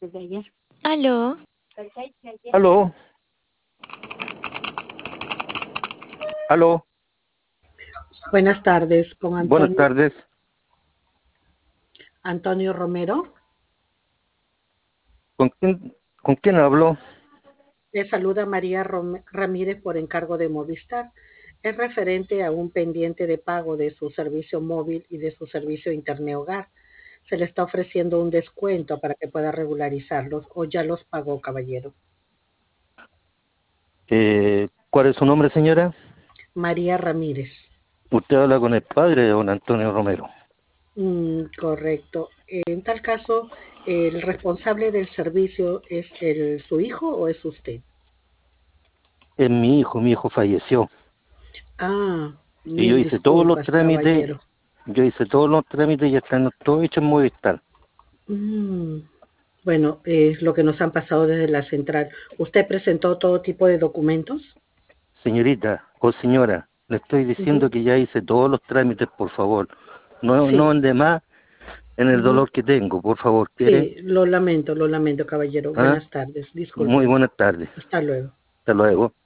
desde ayer. Aló, Aló, aló, Buenas tardes, con buenas tardes. Antonio Romero. Con quién hablo? Le saluda María Ramírez por encargo de Movistar. Es referente a un pendiente de pago de su servicio móvil y de su servicio Internet Hogar. Se le está ofreciendo un descuento para que pueda regularizarlos o ya los pagó, caballero. ¿Cuál es su nombre, señora? María Ramírez. Usted habla con el padre de don Antonio Romero. Correcto. En tal caso, ¿el responsable del servicio es su hijo o es usted? Es mi hijo falleció. Ah, Y yo mil hice todos los disculpas, trámites, caballero. y están todos hechos en Movistar. Mm, Bueno, es lo que nos han pasado desde la central. ¿Usted presentó todo tipo de documentos? Señorita o señora, le estoy Ujú. diciendo que ya hice todos los trámites, por favor. No Sí, ande más en el ujú. dolor que tengo, por favor, ¿quiere? Sí, lo lamento, caballero. ¿Ah? Buenas tardes, Muy discúlpeme. buenas tardes. Hasta luego. Hasta luego.